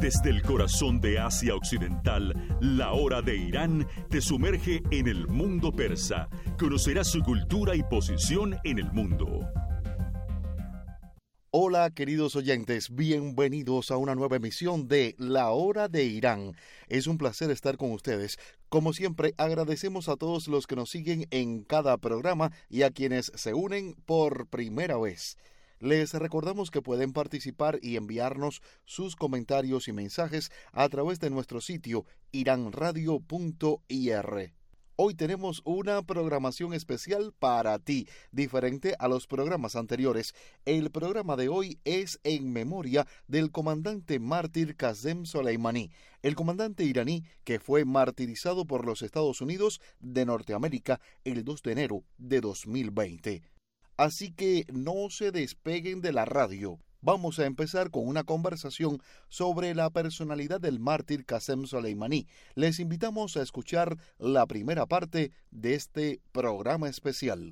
Desde el corazón de Asia Occidental, la hora de Irán te sumerge en el mundo persa. Conocerás su cultura y posición en el mundo. Hola queridos oyentes, bienvenidos a una nueva emisión de La Hora de Irán. Es un placer estar con ustedes. Como siempre, agradecemos a todos los que nos siguen en cada programa y a quienes se unen por primera vez. Les recordamos que pueden participar y enviarnos sus comentarios y mensajes a través de nuestro sitio iranradio.ir. Hoy tenemos una programación especial para ti, diferente a los programas anteriores. El programa de hoy es en memoria del comandante mártir Qasem Soleimani, el comandante iraní que fue martirizado por los Estados Unidos de Norteamérica el 2 de enero de 2020. Así que no se despeguen de la radio. Vamos a empezar con una conversación sobre la personalidad del mártir Qasem Soleimani. Les invitamos a escuchar la primera parte de este programa especial.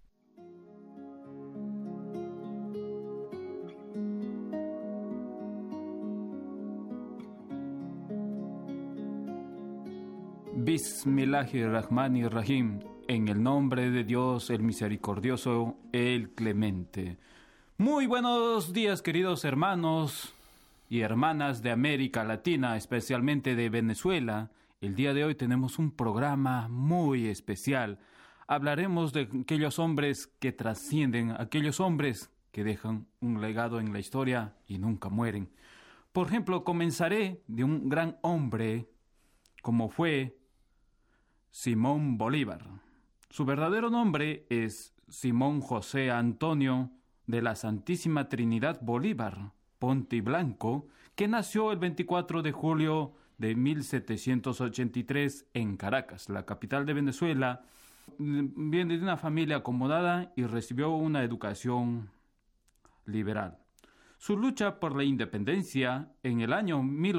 Bismillahirrahmanirrahim. En el nombre de Dios, el misericordioso, el clemente. Muy buenos días, queridos hermanos y hermanas de América Latina, especialmente de Venezuela. El día de hoy tenemos un programa muy especial. Hablaremos de aquellos hombres que trascienden, aquellos hombres que dejan un legado en la historia y nunca mueren. Por ejemplo, comenzaré de un gran hombre como fue Simón Bolívar. Su verdadero nombre es Simón José Antonio de la Santísima Trinidad Bolívar Ponte y Blanco, que nació el 24 de julio de 1783 en Caracas, la capital de Venezuela. Viene de una familia acomodada y recibió una educación liberal. Su lucha por la independencia en el año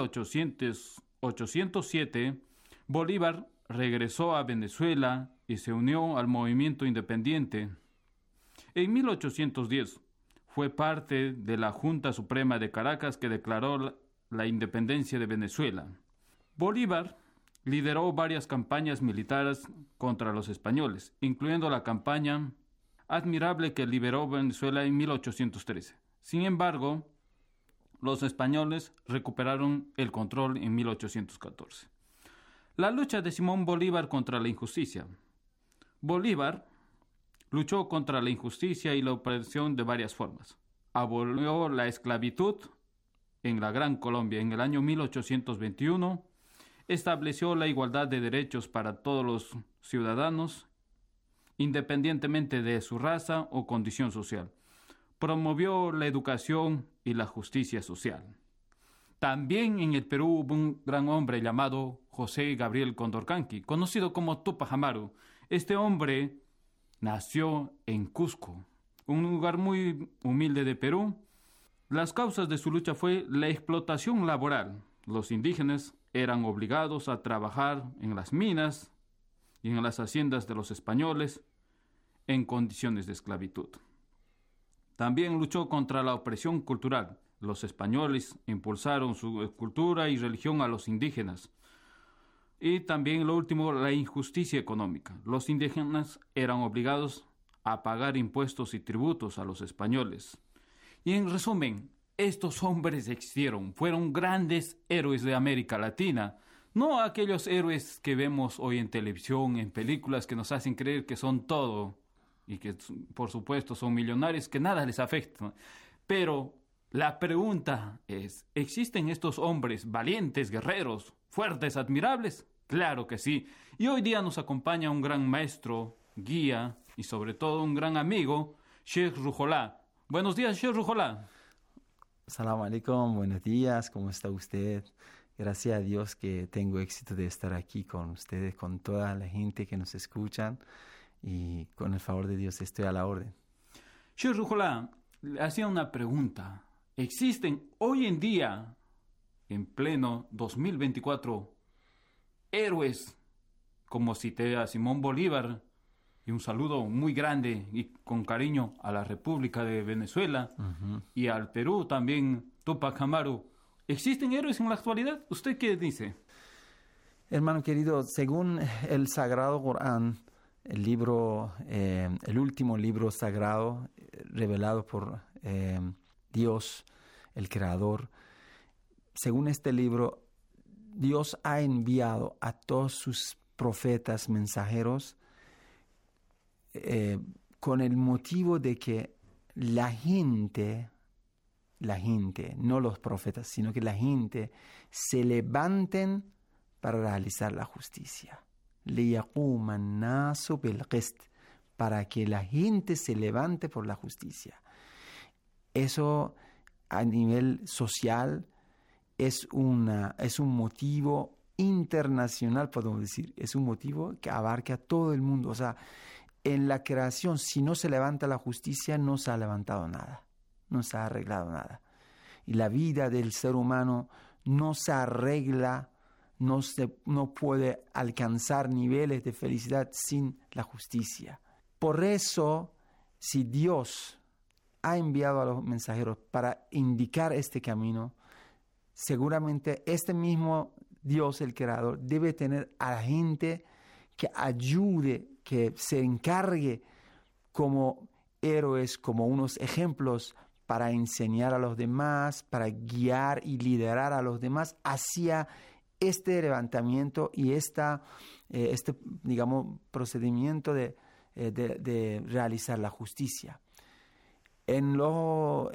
1807, Bolívar regresó a Venezuela y se unió al movimiento independiente. En 1810 fue parte de la Junta Suprema de Caracas que declaró la independencia de Venezuela. Bolívar lideró varias campañas militares contra los españoles, incluyendo la campaña admirable que liberó Venezuela en 1813. Sin embargo, los españoles recuperaron el control en 1814. La lucha de Simón Bolívar contra la injusticia. Bolívar luchó contra la injusticia y la opresión de varias formas. Abolió la esclavitud en la Gran Colombia en el año 1821, estableció la igualdad de derechos para todos los ciudadanos, independientemente de su raza o condición social. Promovió la educación y la justicia social. También en el Perú hubo un gran hombre llamado José Gabriel Condorcanqui, conocido como Tupac Amaru. Este hombre nació en Cusco, un lugar muy humilde de Perú. Las causas de su lucha fue la explotación laboral. Los indígenas eran obligados a trabajar en las minas y en las haciendas de los españoles en condiciones de esclavitud. También luchó contra la opresión cultural. Los españoles impulsaron su cultura y religión a los indígenas. Y también, lo último, la injusticia económica. Los indígenas eran obligados a pagar impuestos y tributos a los españoles. Y en resumen, estos hombres existieron, fueron grandes héroes de América Latina. No aquellos héroes que vemos hoy en televisión, en películas que nos hacen creer que son todo y que, por supuesto, son millonarios, que nada les afecta. Pero la pregunta es, ¿existen estos hombres valientes, guerreros, fuertes, admirables? Claro que sí. Y hoy día nos acompaña un gran maestro, guía y sobre todo un gran amigo, Sheikh Ruhollah. Buenos días, Sheikh Ruhollah. Salam alaikum, buenos días, ¿cómo está usted? Gracias a Dios que tengo éxito de estar aquí con ustedes, con toda la gente que nos escuchan, y con el favor de Dios estoy a la orden. Sheikh Ruhollah, le hacía una pregunta. ¿Existen hoy en día, en pleno 2024, héroes como cité a Simón Bolívar? Y un saludo muy grande y con cariño a la República de Venezuela y al Perú también, Tupac Amaru. ¿Existen héroes en la actualidad? ¿Usted qué dice? Hermano querido, según el Sagrado Corán, el último libro sagrado revelado por Dios, el Creador, según este libro, Dios ha enviado a todos sus profetas mensajeros con el motivo de que la gente, no los profetas, sino que la gente se levanten para realizar la justicia. لِيَقُومَ النَّاسُ بِالْقِسْطِ, para que la gente se levante por la justicia. Eso a nivel social es un motivo internacional, podemos decir. Es un motivo que abarca a todo el mundo. O sea, en la creación, si no se levanta la justicia, no se ha levantado nada, no se ha arreglado nada. Y la vida del ser humano no se arregla, no puede alcanzar niveles de felicidad sin la justicia. Por eso, si Dios ha enviado a los mensajeros para indicar este camino, seguramente este mismo Dios, el Creador, debe tener a la gente que ayude, que se encargue como héroes, como unos ejemplos para enseñar a los demás, para guiar y liderar a los demás hacia este levantamiento y este procedimiento de realizar la justicia. En los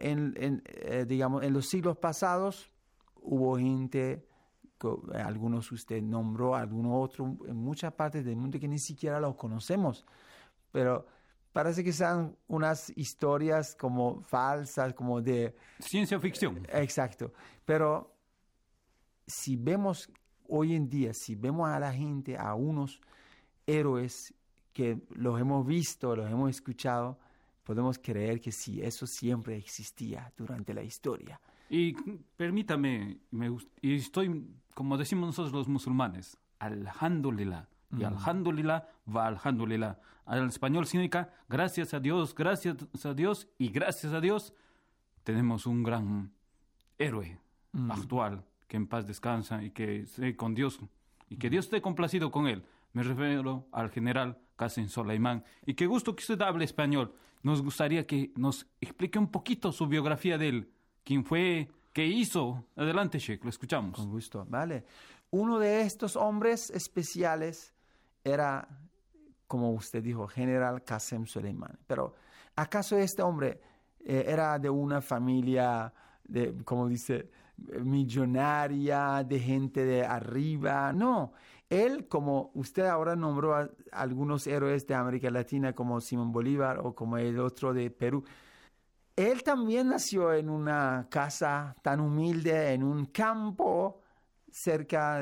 siglos pasados hubo gente, algunos usted nombró, algunos otros, en muchas partes del mundo que ni siquiera los conocemos, pero parece que son unas historias como falsas, como de ciencia ficción. Exacto, pero si vemos hoy en día, si vemos a la gente, a unos héroes que los hemos visto, los hemos escuchado, podemos creer que sí, eso siempre existía durante la historia. Y permítame, y estoy, como decimos nosotros los musulmanes, alhamdulillah. Y alhamdulillah va alhamdulillah. Al español significa gracias a Dios y gracias a Dios tenemos un gran héroe actual que en paz descansa y que esté con Dios y que Dios esté complacido con él. Me refiero al general Qasem Soleimán. Y qué gusto que usted hable español. Nos gustaría que nos explique un poquito su biografía de él. ¿Quién fue? ¿Qué hizo? Adelante, Sheikh, lo escuchamos. Con gusto, vale. Uno de estos hombres especiales era, como usted dijo, general Qasem Soleimán. Pero, ¿acaso este hombre era de una familia, como dice, millonaria, de gente de arriba? No. Él, como usted ahora nombró a algunos héroes de América Latina, como Simón Bolívar o como el otro de Perú, él también nació en una casa tan humilde, en un campo cerca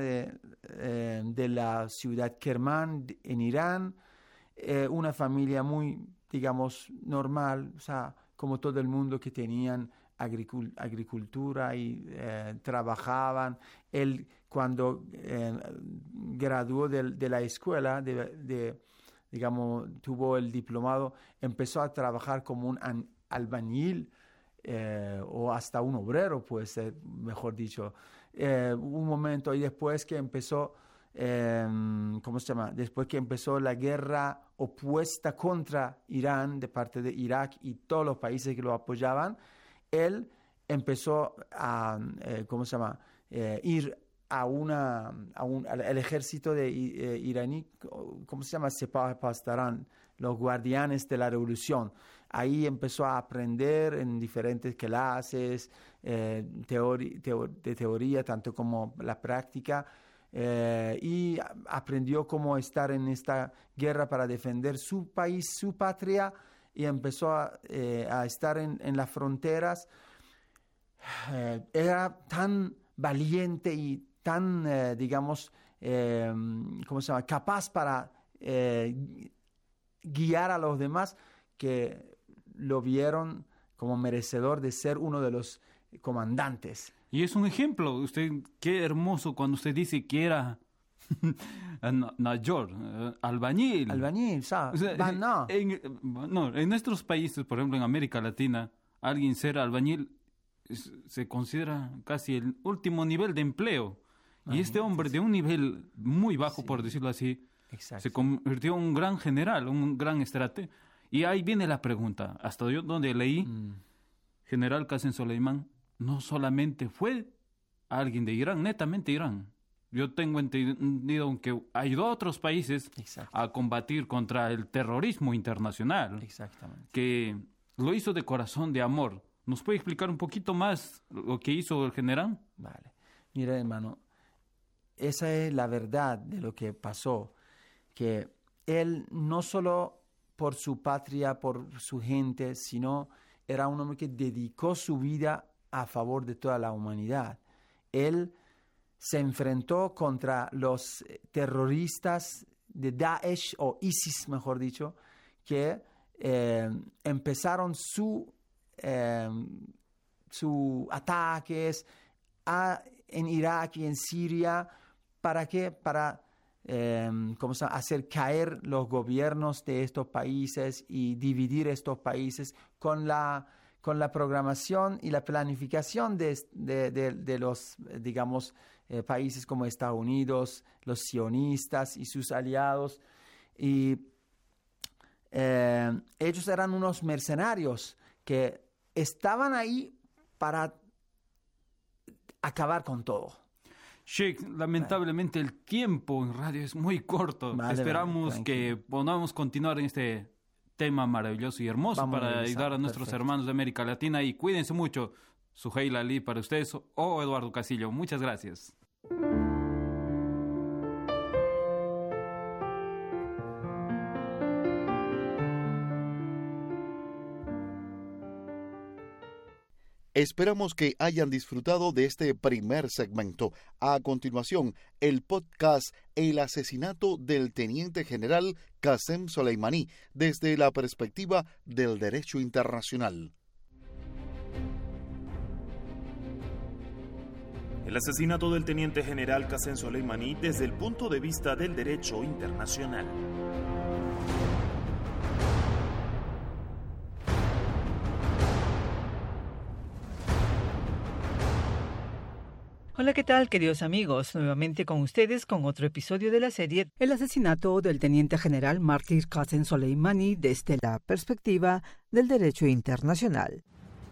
de la ciudad Kermán, en Irán, una familia muy, digamos, normal, o sea, como todo el mundo que tenían agricultura y trabajaban. Él, cuando graduó de la escuela, digamos, tuvo el diplomado, empezó a trabajar como un albañil o hasta un obrero, puede ser, mejor dicho. Un momento, y después que empezó, ¿cómo se llama? Después que empezó la guerra opuesta contra Irán de parte de Irak y todos los países que lo apoyaban, él empezó a, ¿cómo se llama? Ir al ejército de iraní, ¿cómo se llama? Sepah Pasdaran, los guardianes de la revolución. Ahí empezó a aprender en diferentes clases de teoría, tanto como la práctica, y aprendió cómo estar en esta guerra para defender su país, su patria, y empezó a estar en las fronteras. Era tan valiente y tan, digamos, ¿cómo se llama?, capaz para guiar a los demás, que lo vieron como merecedor de ser uno de los comandantes. Y es un ejemplo. Usted, qué hermoso cuando usted dice que era Najor, albañil. Albañil, ¿sabes? O sea, en nuestros países, por ejemplo, en América Latina, alguien ser albañil se considera casi el último nivel de empleo. Y este hombre de un nivel muy bajo, por decirlo así, se convirtió en un gran general, un gran estratega. Y ahí viene la pregunta, hasta yo donde leí, General Qasem Soleimán no solamente fue alguien de Irán, netamente Irán. Yo tengo entendido que ayudó a otros países a combatir contra el terrorismo internacional. Exactamente. Que lo hizo de corazón, de amor. ¿Nos puede explicar un poquito más lo que hizo el general? Vale. Mira, hermano, esa es la verdad de lo que pasó. Que él no solo por su patria, por su gente, sino era un hombre que dedicó su vida a favor de toda la humanidad. Él se enfrentó contra los terroristas de Daesh, o ISIS, mejor dicho, que empezaron sus ataques en Irak y en Siria. ¿Para qué? Para hacer caer los gobiernos de estos países y dividir estos países con la programación y la planificación de los, digamos, países como Estados Unidos, los sionistas y sus aliados. Y ellos eran unos mercenarios que estaban ahí para acabar con todo. Sheikh, lamentablemente el tiempo en radio es muy corto. Esperamos que podamos continuar en este tema maravilloso y hermoso para ayudar a nuestros hermanos de América Latina. Y cuídense mucho. Suheil Ali para ustedes o Eduardo Casillo. Muchas gracias. Esperamos que hayan disfrutado de este primer segmento. A continuación, el podcast El asesinato del teniente general Qasem Soleimani desde la perspectiva del derecho internacional. El asesinato del teniente general Qasem Soleimani desde el punto de vista del derecho internacional. Hola, ¿qué tal, queridos amigos? Nuevamente con ustedes con otro episodio de la serie El asesinato del teniente general mártir Qasem Soleimani desde la perspectiva del derecho internacional.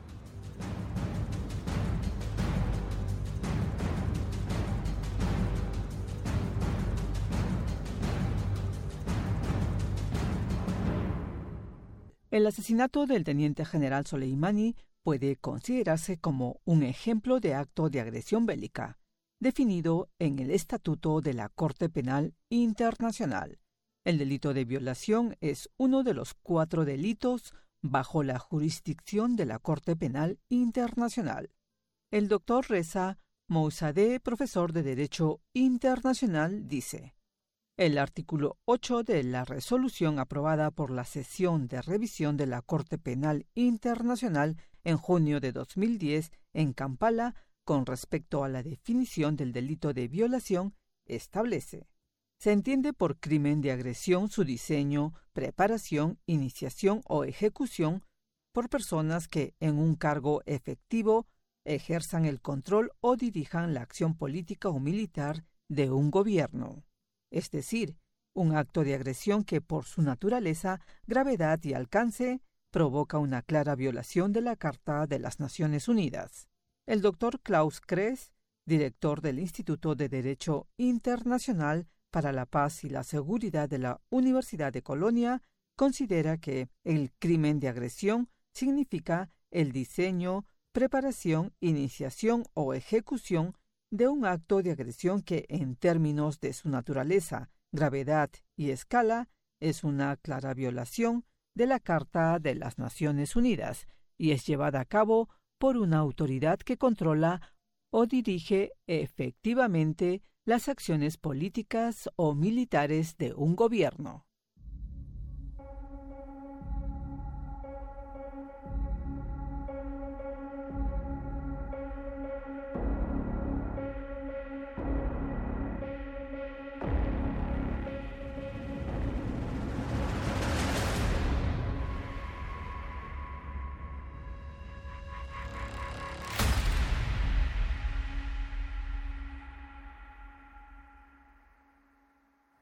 El asesinato del teniente general Soleimani puede considerarse como un ejemplo de acto de agresión bélica, definido en el Estatuto de la Corte Penal Internacional. El delito de violación es uno de los 4 delitos bajo la jurisdicción de la Corte Penal Internacional. El doctor Reza Mousadeh, profesor de Derecho Internacional, dice: el artículo 8 de la resolución aprobada por la sesión de revisión de la Corte Penal Internacional en junio de 2010 en Kampala, con respecto a la definición del delito de violación, establece: se entiende por crimen de agresión su diseño, preparación, iniciación o ejecución por personas que en un cargo efectivo ejerzan el control o dirijan la acción política o militar de un gobierno. Es decir, un acto de agresión que por su naturaleza, gravedad y alcance provoca una clara violación de la Carta de las Naciones Unidas. El doctor Klaus Kress, director del Instituto de Derecho Internacional para la Paz y la Seguridad de la Universidad de Colonia, considera que el crimen de agresión significa el diseño, preparación, iniciación o ejecución de un acto de agresión que, en términos de su naturaleza, gravedad y escala, es una clara violación de la Carta de las Naciones Unidas y es llevada a cabo por una autoridad que controla o dirige efectivamente las acciones políticas o militares de un gobierno.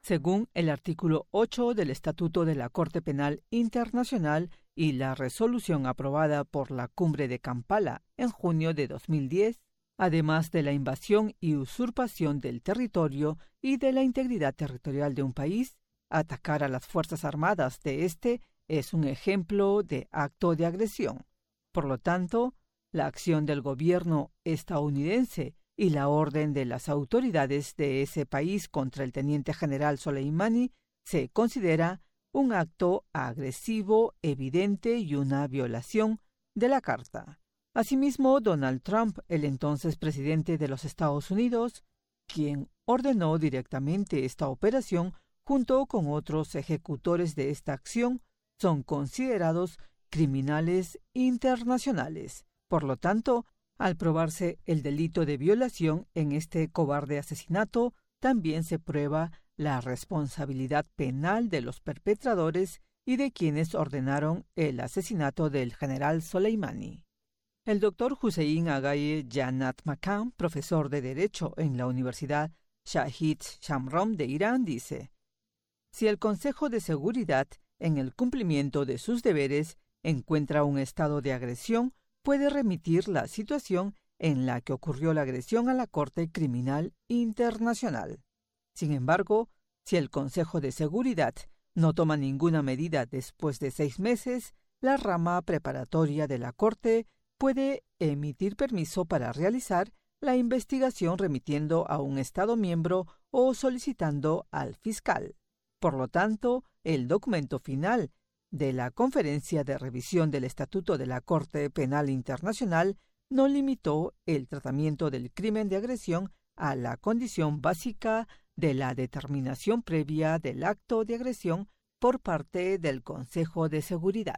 Según el artículo 8 del Estatuto de la Corte Penal Internacional y la resolución aprobada por la Cumbre de Kampala en junio de 2010, además de la invasión y usurpación del territorio y de la integridad territorial de un país, atacar a las Fuerzas Armadas de este es un ejemplo de acto de agresión. Por lo tanto, la acción del gobierno estadounidense y la orden de las autoridades de ese país contra el teniente general Soleimani se considera un acto agresivo, evidente y una violación de la Carta. Asimismo, Donald Trump, el entonces presidente de los Estados Unidos, quien ordenó directamente esta operación junto con otros ejecutores de esta acción, son considerados criminales internacionales. Por lo tanto, al probarse el delito de violación en este cobarde asesinato, también se prueba la responsabilidad penal de los perpetradores y de quienes ordenaron el asesinato del general Soleimani. El doctor Hussein Agaye Jannat Makam, profesor de Derecho en la Universidad Shahid Shamrom de Irán, dice: si el Consejo de Seguridad, en el cumplimiento de sus deberes, encuentra un estado de agresión, puede remitir la situación en la que ocurrió la agresión a la Corte Criminal Internacional. Sin embargo, si el Consejo de Seguridad no toma ninguna medida después de 6 meses, la rama preparatoria de la Corte puede emitir permiso para realizar la investigación remitiendo a un Estado miembro o solicitando al fiscal. Por lo tanto, el documento final de la Conferencia de Revisión del Estatuto de la Corte Penal Internacional no limitó el tratamiento del crimen de agresión a la condición básica de la determinación previa del acto de agresión por parte del Consejo de Seguridad.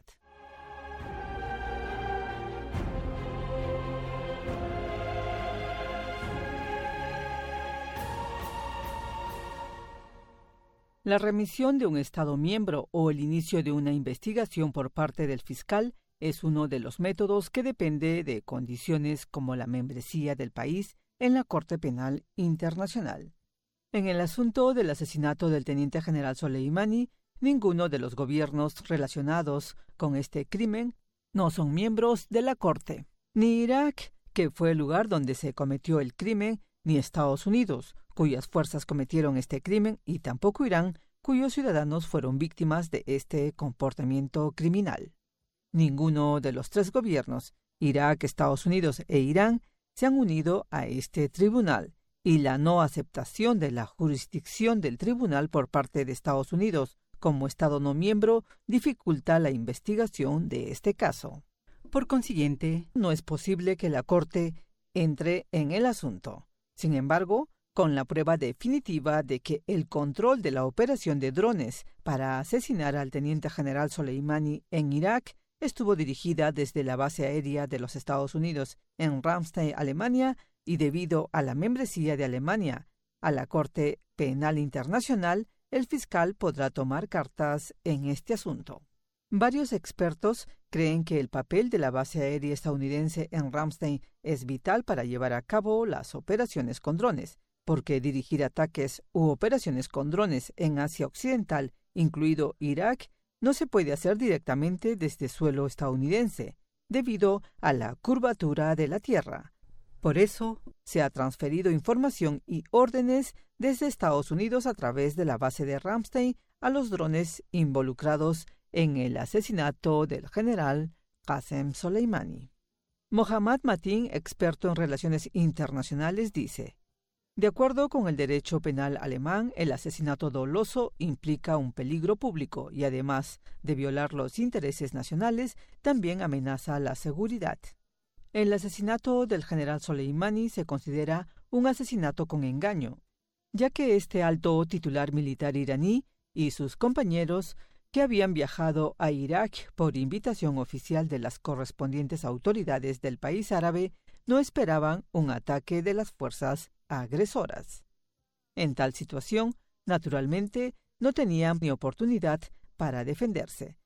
La remisión de un Estado miembro o el inicio de una investigación por parte del fiscal es uno de los métodos que depende de condiciones como la membresía del país en la Corte Penal Internacional. En el asunto del asesinato del teniente general Soleimani, ninguno de los gobiernos relacionados con este crimen no son miembros de la Corte. Ni Irak, que fue el lugar donde se cometió el crimen, ni Estados Unidos, cuyas fuerzas cometieron este crimen, y tampoco Irán, cuyos ciudadanos fueron víctimas de este comportamiento criminal. Ninguno de los 3 gobiernos, Irak, Estados Unidos e Irán, se han unido a este tribunal, y la no aceptación de la jurisdicción del tribunal por parte de Estados Unidos como Estado no miembro dificulta la investigación de este caso. Por consiguiente, no es posible que la Corte entre en el asunto. Sin embargo, con la prueba definitiva de que el control de la operación de drones para asesinar al teniente general Soleimani en Irak estuvo dirigida desde la base aérea de los Estados Unidos en Ramstein, Alemania, y debido a la membresía de Alemania a la Corte Penal Internacional, el fiscal podrá tomar cartas en este asunto. Varios expertos creen que el papel de la base aérea estadounidense en Ramstein es vital para llevar a cabo las operaciones con drones, porque dirigir ataques u operaciones con drones en Asia Occidental, incluido Irak, no se puede hacer directamente desde suelo estadounidense, debido a la curvatura de la Tierra. Por eso, se ha transferido información y órdenes desde Estados Unidos a través de la base de Ramstein a los drones involucrados en el asesinato del general Qasem Soleimani. Mohammad Matin, experto en relaciones internacionales, dice: de acuerdo con el derecho penal alemán, el asesinato doloso implica un peligro público y, además de violar los intereses nacionales, también amenaza la seguridad. El asesinato del general Soleimani se considera un asesinato con engaño, ya que este alto titular militar iraní y sus compañeros, que habían viajado a Irak por invitación oficial de las correspondientes autoridades del país árabe, no esperaban un ataque de las fuerzas agresoras. En tal situación, naturalmente, no tenían ni oportunidad para defenderse.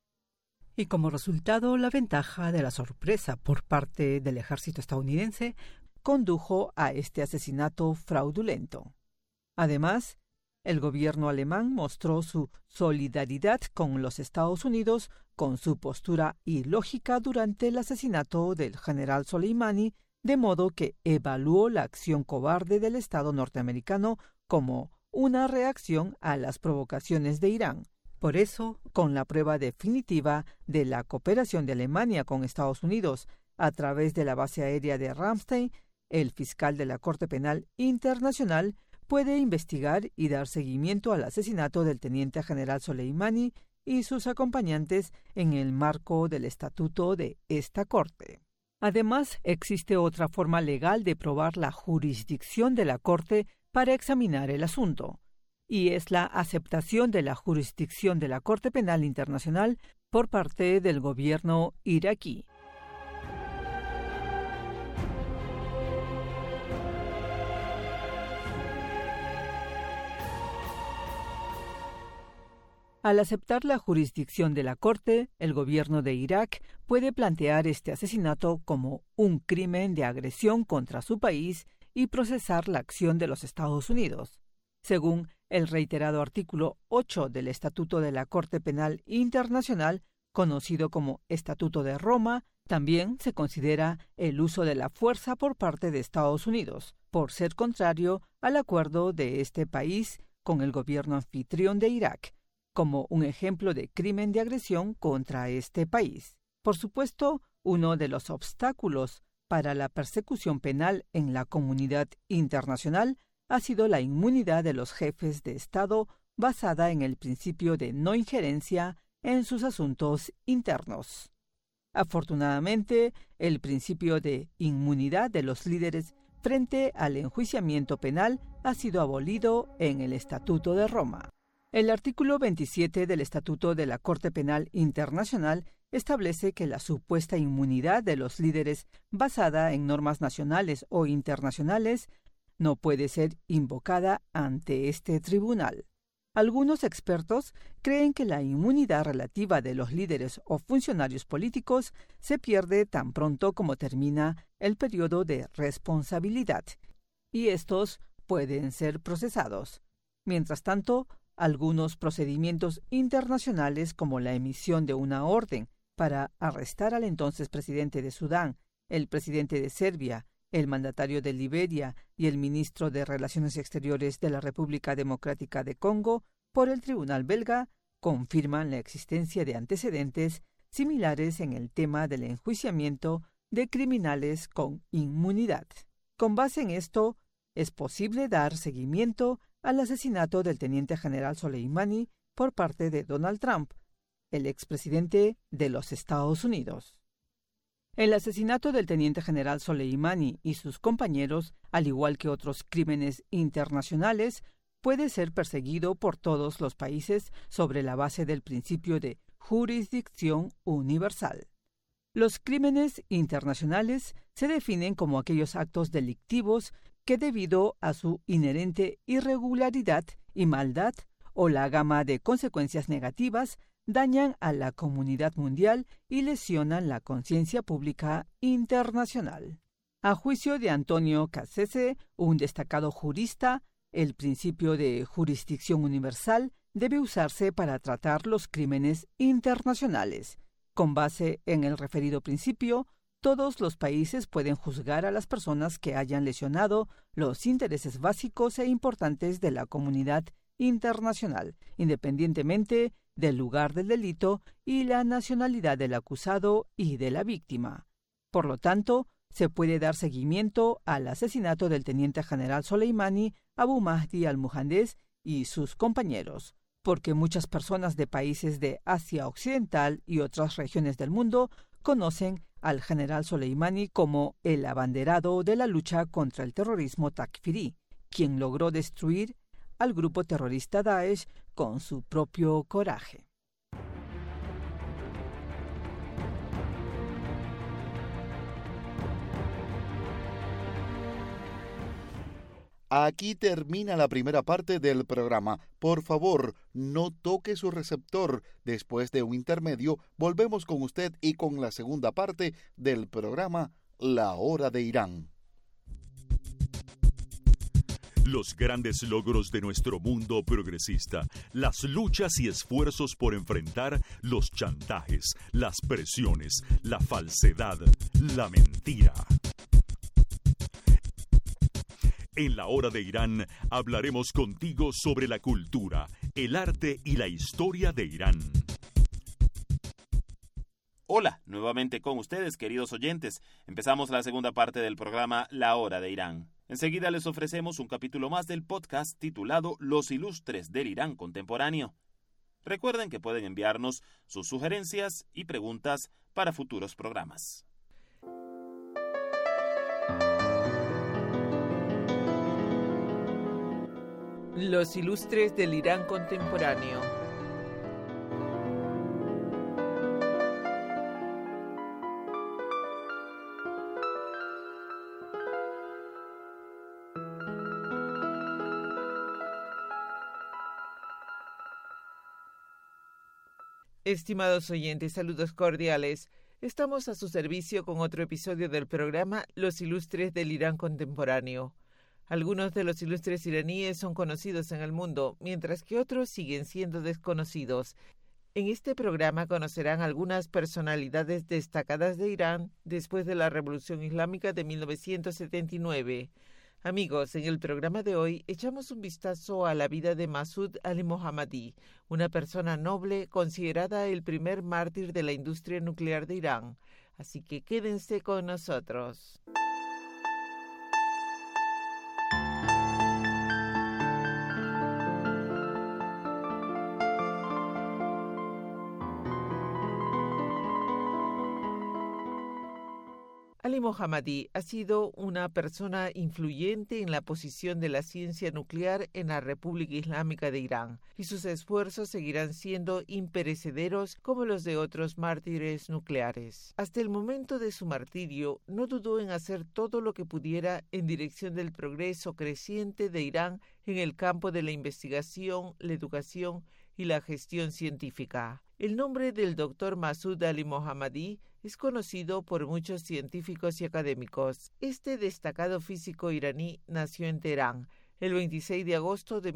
Y como resultado, la ventaja de la sorpresa por parte del ejército estadounidense condujo a este asesinato fraudulento. Además, el gobierno alemán mostró su solidaridad con los Estados Unidos con su postura ilógica durante el asesinato del general Soleimani, de modo que evaluó la acción cobarde del Estado norteamericano como una reacción a las provocaciones de Irán. Por eso, con la prueba definitiva de la cooperación de Alemania con Estados Unidos a través de la base aérea de Ramstein, el fiscal de la Corte Penal Internacional puede investigar y dar seguimiento al asesinato del teniente general Soleimani y sus acompañantes en el marco del estatuto de esta Corte. Además, existe otra forma legal de probar la jurisdicción de la Corte para examinar el asunto, y es la aceptación de la jurisdicción de la Corte Penal Internacional por parte del gobierno iraquí. Al aceptar la jurisdicción de la Corte, el gobierno de Irak puede plantear este asesinato como un crimen de agresión contra su país y procesar la acción de los Estados Unidos. Según el reiterado artículo 8 del Estatuto de la Corte Penal Internacional, conocido como Estatuto de Roma, también se considera el uso de la fuerza por parte de Estados Unidos, por ser contrario al acuerdo de este país con el gobierno anfitrión de Irak, como un ejemplo de crimen de agresión contra este país. Por supuesto, uno de los obstáculos para la persecución penal en la comunidad internacional ha sido la inmunidad de los jefes de Estado basada en el principio de no injerencia en sus asuntos internos. Afortunadamente, el principio de inmunidad de los líderes frente al enjuiciamiento penal ha sido abolido en el Estatuto de Roma. El artículo 27 del Estatuto de la Corte Penal Internacional establece que la supuesta inmunidad de los líderes basada en normas nacionales o internacionales no puede ser invocada ante este tribunal. Algunos expertos creen que la inmunidad relativa de los líderes o funcionarios políticos se pierde tan pronto como termina el periodo de responsabilidad, y estos pueden ser procesados. Mientras tanto, algunos procedimientos internacionales, como la emisión de una orden para arrestar al entonces presidente de Sudán, el presidente de Serbia, el mandatario de Liberia y el ministro de Relaciones Exteriores de la República Democrática de Congo por el tribunal belga, confirman la existencia de antecedentes similares en el tema del enjuiciamiento de criminales con inmunidad. Con base en esto, es posible dar seguimiento al asesinato del teniente general Soleimani por parte de Donald Trump, el expresidente de los Estados Unidos. El asesinato del teniente general Soleimani y sus compañeros, al igual que otros crímenes internacionales, puede ser perseguido por todos los países sobre la base del principio de jurisdicción universal. Los crímenes internacionales se definen como aquellos actos delictivos que, debido a su inherente irregularidad y maldad o la gama de consecuencias negativas, dañan a la comunidad mundial y lesionan la conciencia pública internacional. A juicio de Antonio Cassese, un destacado jurista, el principio de jurisdicción universal debe usarse para tratar los crímenes internacionales. Con base en el referido principio, todos los países pueden juzgar a las personas que hayan lesionado los intereses básicos e importantes de la comunidad internacional, independientemente del lugar del delito y la nacionalidad del acusado y de la víctima. Por lo tanto, se puede dar seguimiento al asesinato del teniente general Soleimani, Abu Mahdi al-Muhandis y sus compañeros, porque muchas personas de países de Asia Occidental y otras regiones del mundo conocen al general Soleimani como el abanderado de la lucha contra el terrorismo takfirí, quien logró destruir al grupo terrorista Daesh con su propio coraje. Aquí termina la primera parte del programa. Por favor, no toque su receptor. Después de un intermedio, volvemos con usted y con la segunda parte del programa La Hora de Irán. Los grandes logros de nuestro mundo progresista, las luchas y esfuerzos por enfrentar los chantajes, las presiones, la falsedad, la mentira. En la hora de Irán hablaremos contigo sobre la cultura, el arte y la historia de Irán. Hola, nuevamente con ustedes, queridos oyentes. Empezamos la segunda parte del programa La Hora de Irán. Enseguida les ofrecemos un capítulo más del podcast titulado Los Ilustres del Irán Contemporáneo. Recuerden que pueden enviarnos sus sugerencias y preguntas para futuros programas. Los Ilustres del Irán Contemporáneo. Estimados oyentes, saludos cordiales. Estamos a su servicio con otro episodio del programa Los Ilustres del Irán Contemporáneo. Algunos de los ilustres iraníes son conocidos en el mundo, mientras que otros siguen siendo desconocidos. En este programa conocerán algunas personalidades destacadas de Irán después de la Revolución Islámica de 1979. Amigos, en el programa de hoy echamos un vistazo a la vida de Masud Ali Mohammadi, una persona noble considerada el primer mártir de la industria nuclear de Irán. Así que quédense con nosotros. Ali Mohammadi ha sido una persona influyente en la posición de la ciencia nuclear en la República Islámica de Irán, y sus esfuerzos seguirán siendo imperecederos como los de otros mártires nucleares. Hasta el momento de su martirio, no dudó en hacer todo lo que pudiera en dirección del progreso creciente de Irán en el campo de la investigación, la educación y la gestión científica. El nombre del doctor Masud Ali Mohammadi es conocido por muchos científicos y académicos. Este destacado físico iraní nació en Teherán el 26 de agosto de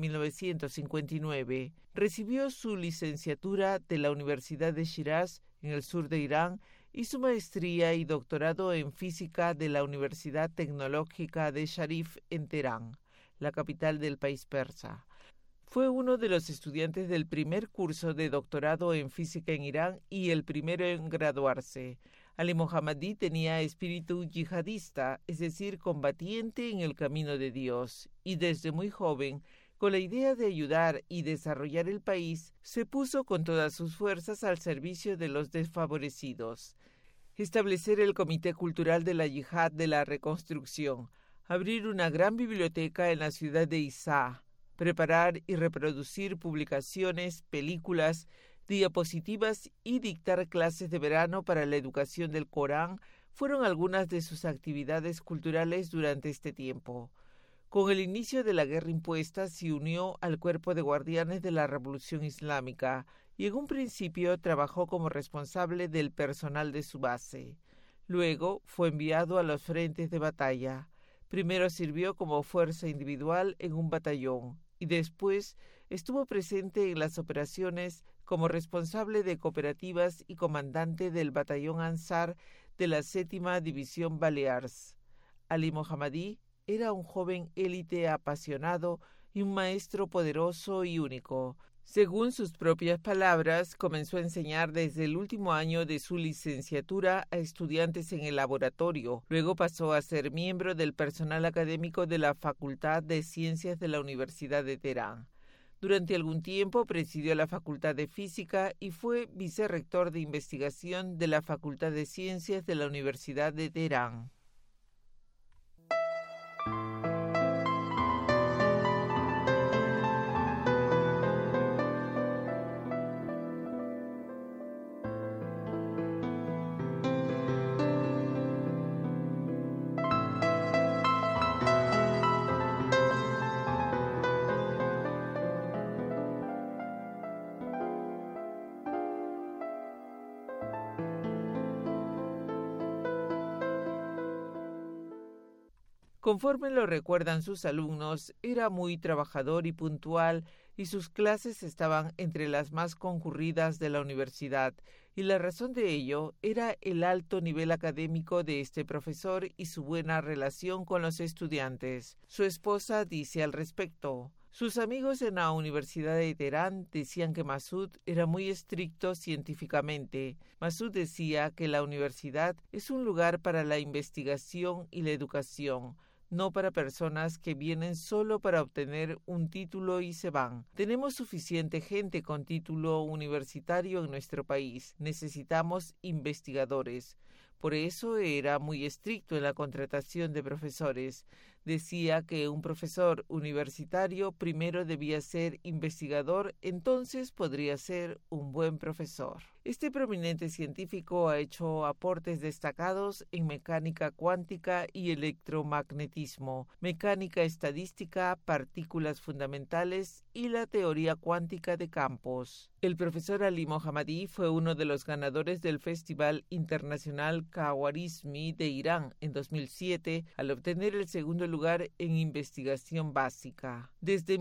1959. Recibió su licenciatura de la Universidad de Shiraz, en el sur de Irán, y su maestría y doctorado en física de la Universidad Tecnológica de Sharif en Teherán, la capital del país persa. Fue uno de los estudiantes del primer curso de doctorado en física en Irán y el primero en graduarse. Ali Mohammadi tenía espíritu yihadista, es decir, combatiente en el camino de Dios, y desde muy joven, con la idea de ayudar y desarrollar el país, se puso con todas sus fuerzas al servicio de los desfavorecidos. Establecer el Comité Cultural de la Yihad de la Reconstrucción, abrir una gran biblioteca en la ciudad de Isá, preparar y reproducir publicaciones, películas, diapositivas y dictar clases de verano para la educación del Corán fueron algunas de sus actividades culturales durante este tiempo. Con el inicio de la guerra impuesta se unió al cuerpo de guardianes de la Revolución Islámica y en un principio trabajó como responsable del personal de su base. Luego fue enviado a los frentes de batalla. Primero sirvió como fuerza individual en un batallón y después estuvo presente en las operaciones como responsable de cooperativas y comandante del batallón Ansar de la 7ª División Balears. Ali Mohammadi era un joven élite apasionado y un maestro poderoso y único. Según sus propias palabras, comenzó a enseñar desde el último año de su licenciatura a estudiantes en el laboratorio. Luego pasó a ser miembro del personal académico de la Facultad de Ciencias de la Universidad de Teherán. Durante algún tiempo presidió la Facultad de Física y fue vicerrector de investigación de la Facultad de Ciencias de la Universidad de Teherán. Conforme lo recuerdan sus alumnos, era muy trabajador y puntual, y sus clases estaban entre las más concurridas de la universidad, y la razón de ello era el alto nivel académico de este profesor y su buena relación con los estudiantes. Su esposa dice al respecto: sus amigos en la Universidad de Teherán decían que Masud era muy estricto científicamente. Masud decía que la universidad es un lugar para la investigación y la educación, no para personas que vienen solo para obtener un título y se van. Tenemos suficiente gente con título universitario en nuestro país. Necesitamos investigadores. Por eso era muy estricto en la contratación de profesores. Decía que un profesor universitario primero debía ser investigador, entonces podría ser un buen profesor. Este prominente científico ha hecho aportes destacados en mecánica cuántica y electromagnetismo, mecánica estadística, partículas fundamentales y la teoría cuántica de campos. El profesor Ali Mohammadi fue uno de los ganadores del Festival Internacional Khawarizmi de Irán en 2007 al obtener el segundo lugar en investigación básica. Desde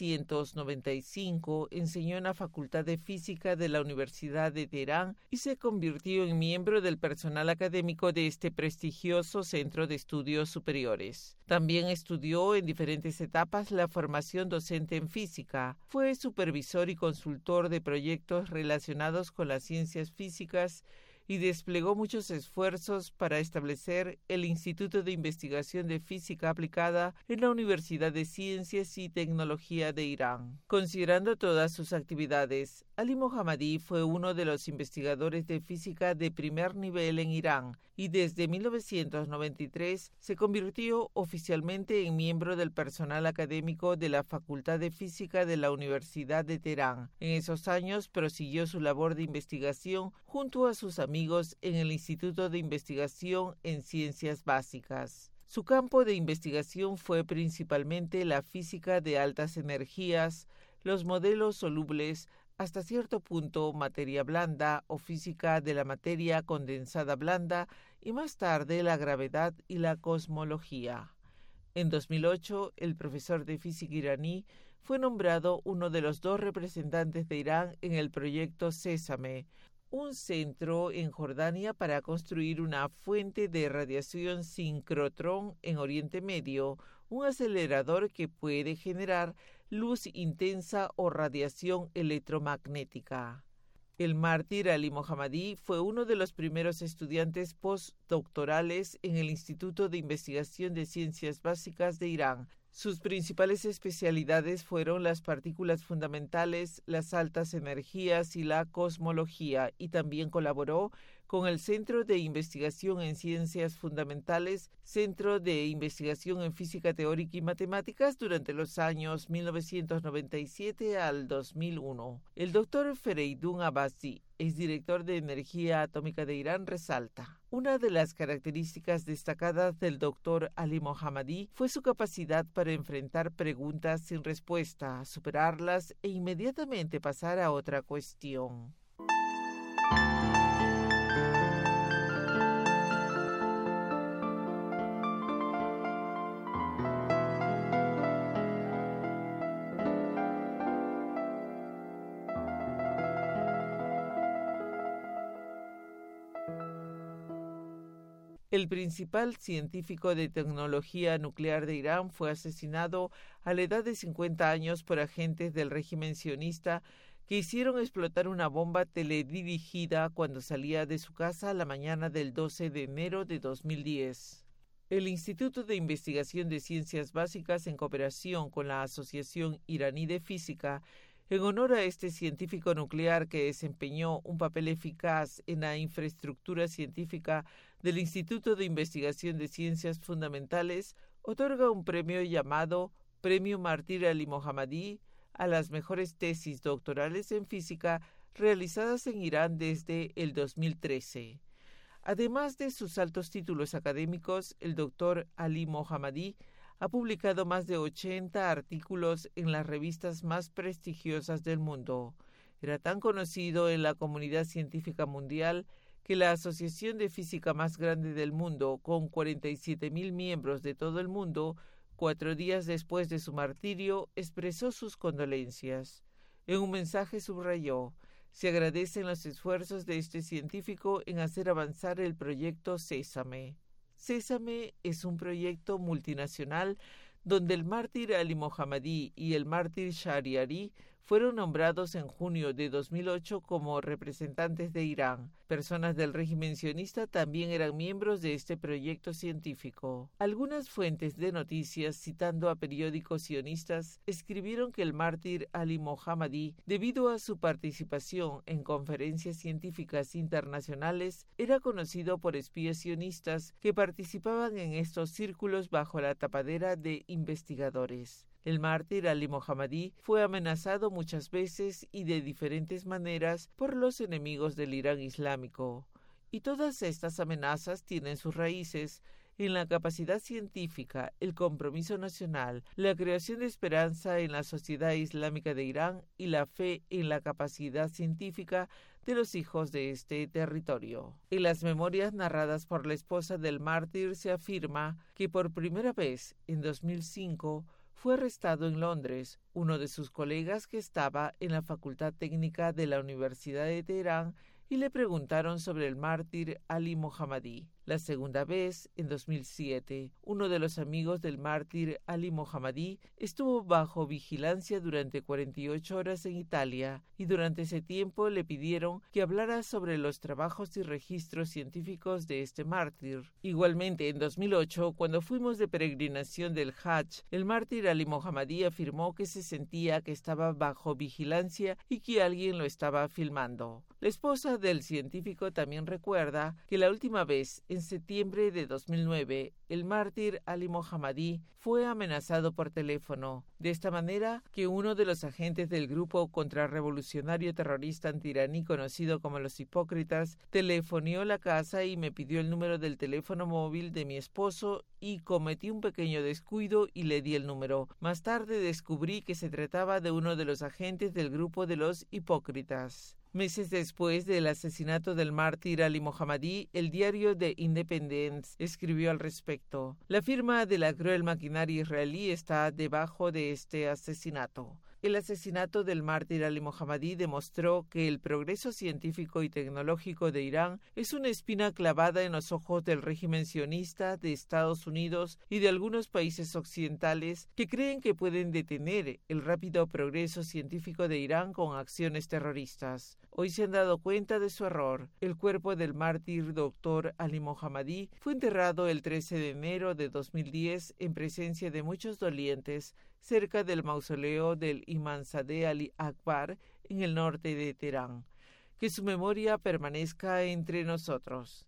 1995 enseñó en la Facultad de Física de la Universidad de Teherán y se convirtió en miembro del personal académico de este prestigioso centro de estudios superiores. También estudió en diferentes etapas la formación docente en física. Fue supervisor y consultor de proyectos relacionados con las ciencias físicas y desplegó muchos esfuerzos para establecer el Instituto de Investigación de Física Aplicada en la Universidad de Ciencias y Tecnología de Irán. Considerando todas sus actividades, Ali Mohammadi fue uno de los investigadores de física de primer nivel en Irán y desde 1993 se convirtió oficialmente en miembro del personal académico de la Facultad de Física de la Universidad de Teherán. En esos años prosiguió su labor de investigación junto a sus amigos en el Instituto de Investigación en Ciencias Básicas. Su campo de investigación fue principalmente la física de altas energías, los modelos solubles, hasta cierto punto materia blanda o física de la materia condensada blanda y más tarde la gravedad y la cosmología. En 2008, el profesor de física iraní fue nombrado uno de los 2 representantes de Irán en el proyecto Sésame, un centro en Jordania para construir una fuente de radiación sincrotrón en Oriente Medio, un acelerador que puede generar luz intensa o radiación electromagnética. El mártir Ali Mohammadi fue uno de los primeros estudiantes postdoctorales en el Instituto de Investigación de Ciencias Básicas de Irán. Sus principales especialidades fueron las partículas fundamentales, las altas energías y la cosmología, y también colaboró con el Centro de Investigación en Ciencias Fundamentales, Centro de Investigación en Física Teórica y Matemáticas durante los años 1997 al 2001. El doctor Fereidun Abbasi, exdirector de Energía Atómica de Irán, resalta: una de las características destacadas del doctor Ali Mohammadi fue su capacidad para enfrentar preguntas sin respuesta, superarlas e inmediatamente pasar a otra cuestión. El principal científico de tecnología nuclear de Irán fue asesinado a la edad de 50 años por agentes del régimen sionista que hicieron explotar una bomba teledirigida cuando salía de su casa la mañana del 12 de enero de 2010. El Instituto de Investigación de Ciencias Básicas, en cooperación con la Asociación Iraní de Física, en honor a este científico nuclear que desempeñó un papel eficaz en la infraestructura científica del Instituto de Investigación de Ciencias Fundamentales, otorga un premio llamado Premio Mártir Ali Mohammadi a las mejores tesis doctorales en física realizadas en Irán desde el 2013. Además de sus altos títulos académicos, el doctor Ali Mohammadi ha publicado más de 80 artículos en las revistas más prestigiosas del mundo. Era tan conocido en la comunidad científica mundial que la asociación de física más grande del mundo, con 47.000 miembros de todo el mundo, 4 días después de su martirio, expresó sus condolencias. En un mensaje subrayó: se agradecen los esfuerzos de este científico en hacer avanzar el proyecto Sésame. Sésame es un proyecto multinacional donde el mártir Ali Mohammadi y el mártir Shahriari fueron nombrados en junio de 2008 como representantes de Irán. Personas del régimen sionista también eran miembros de este proyecto científico. Algunas fuentes de noticias, citando a periódicos sionistas, escribieron que el mártir Ali Mohammadi, debido a su participación en conferencias científicas internacionales, era conocido por espías sionistas que participaban en estos círculos bajo la tapadera de investigadores. El mártir Ali Mohammadi fue amenazado muchas veces y de diferentes maneras por los enemigos del Irán islámico. Y todas estas amenazas tienen sus raíces en la capacidad científica, el compromiso nacional, la creación de esperanza en la sociedad islámica de Irán y la fe en la capacidad científica de los hijos de este territorio. En las memorias narradas por la esposa del mártir se afirma que por primera vez, en 2005, fue arrestado en Londres uno de sus colegas que estaba en la Facultad Técnica de la Universidad de Teherán y le preguntaron sobre el mártir Ali Mohammadi. La segunda vez, en 2007, uno de los amigos del mártir Ali Mohammadi estuvo bajo vigilancia durante 48 horas en Italia y durante ese tiempo le pidieron que hablara sobre los trabajos y registros científicos de este mártir. Igualmente, en 2008, cuando fuimos de peregrinación del Hajj, el mártir Ali Mohammadi afirmó que se sentía que estaba bajo vigilancia y que alguien lo estaba filmando. La esposa del científico también recuerda que la última vez, en septiembre de 2009, el mártir Ali Mohammadi fue amenazado por teléfono, de esta manera que uno de los agentes del grupo contrarrevolucionario terrorista antiraní conocido como los Hipócritas telefoneó la casa y me pidió el número del teléfono móvil de mi esposo y cometí un pequeño descuido y le di el número. Más tarde descubrí que se trataba de uno de los agentes del grupo de los Hipócritas. Meses después del asesinato del mártir Ali Mohammadi, el diario The Independent escribió al respecto: la firma de la cruel maquinaria israelí está debajo de este asesinato. El asesinato del mártir Ali Mohammadi demostró que el progreso científico y tecnológico de Irán es una espina clavada en los ojos del régimen sionista de Estados Unidos y de algunos países occidentales que creen que pueden detener el rápido progreso científico de Irán con acciones terroristas. Hoy se han dado cuenta de su error. El cuerpo del mártir Dr. Ali Mohammadi fue enterrado el 13 de enero de 2010 en presencia de muchos dolientes cerca del mausoleo del Imamzadeh Ali Akbar en el norte de Teherán. Que su memoria permanezca entre nosotros.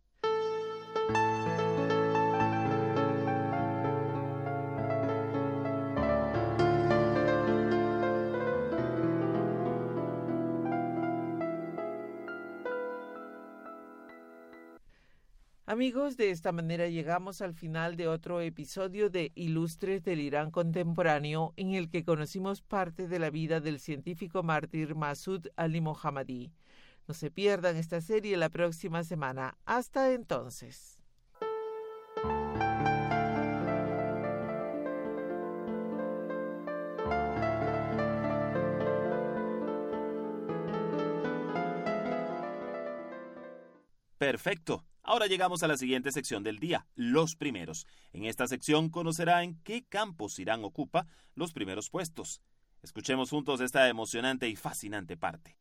Amigos, de esta manera llegamos al final de otro episodio de Ilustres del Irán Contemporáneo, en el que conocimos parte de la vida del científico mártir Masud Ali Mohammadi. No se pierdan esta serie la próxima semana. Hasta entonces. Perfecto. Ahora llegamos a la siguiente sección del día, los primeros. En esta sección conocerá en qué campos Irán ocupa los primeros puestos. Escuchemos juntos esta emocionante y fascinante parte.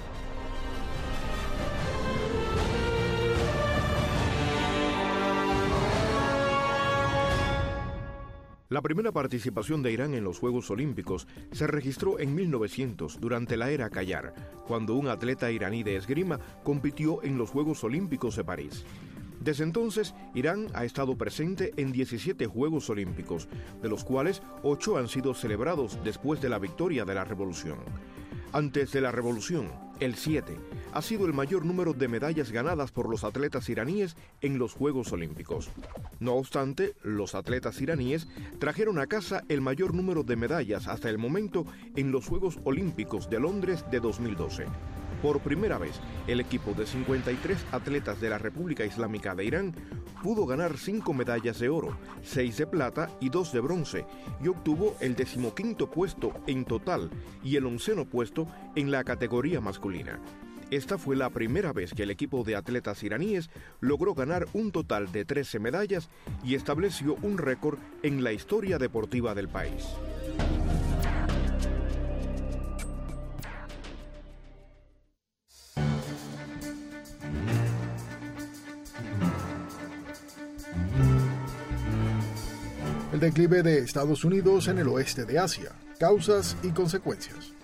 La primera participación de Irán en los Juegos Olímpicos se registró en 1900, durante la era Qajar, cuando un atleta iraní de esgrima compitió en los Juegos Olímpicos de París. Desde entonces, Irán ha estado presente en 17 Juegos Olímpicos, de los cuales 8 han sido celebrados después de la victoria de la Revolución. Antes de la Revolución, el 7 ha sido el mayor número de medallas ganadas por los atletas iraníes en los Juegos Olímpicos. No obstante, los atletas iraníes trajeron a casa el mayor número de medallas hasta el momento en los Juegos Olímpicos de Londres de 2012. Por primera vez, el equipo de 53 atletas de la República Islámica de Irán pudo ganar 5 medallas de oro, 6 de plata y 2 de bronce, y obtuvo el 15º puesto en total y el 11º puesto en la categoría masculina. Esta fue la primera vez que el equipo de atletas iraníes logró ganar un total de 13 medallas y estableció un récord en la historia deportiva del país. El declive de Estados Unidos en el oeste de Asia, causas y consecuencias.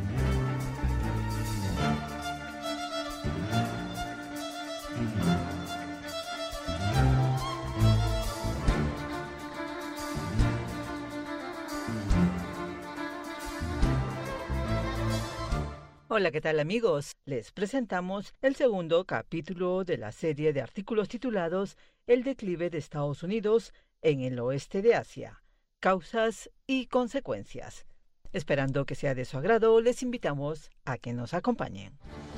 Hola, ¿qué tal amigos? Les presentamos el segundo capítulo de la serie de artículos titulados El declive de Estados Unidos en el oeste de Asia, causas y consecuencias. Esperando que sea de su agrado, les invitamos a que nos acompañen.